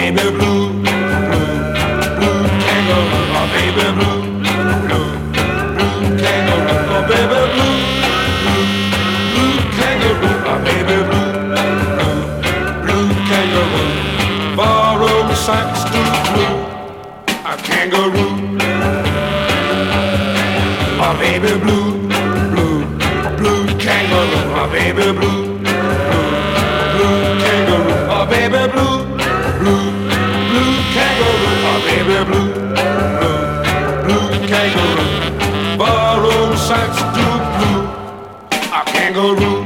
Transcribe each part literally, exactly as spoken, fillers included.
baby blue, blue, blue kangaroo, my baby blue, blue, blue kangaroo, my baby blue, blue, blue kangaroo, my baby blue, blue, blue kangaroo, borrow socks to blue, a kangaroo, my baby blue, blue, blue kangaroo, my baby blue, blue, blue kangaroo, my baby blue, blue, blue kangaroo, my baby blue, blue, blue kangaroo, borrow socks to blue, a kangaroo,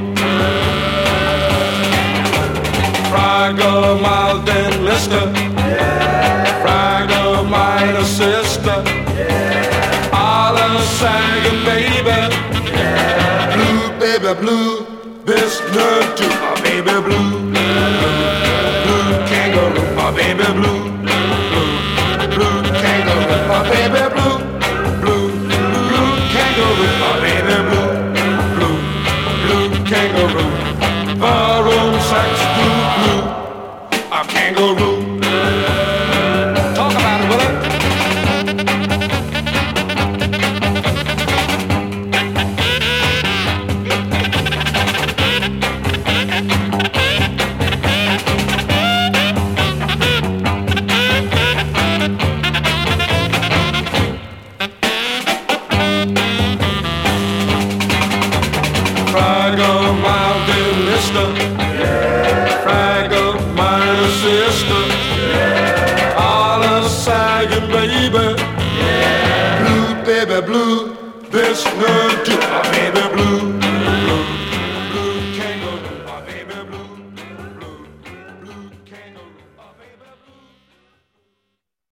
Fraggle, Mild and Lister, Fraggle, minor sister, all a sagging baby, blue baby blue, this nerd to my baby blue, blue kangaroo, my baby blue, blue, blue kangaroo, my baby blue, blue, blue kangaroo, my baby blue, blue, blue kangaroo, borrow socks to blue, a kangaroo. Talk about it, will it? Fraggle, Mild and Lister, Fraggle, minor sister, all a sagging baby, blue baby blue, this nerd to my baby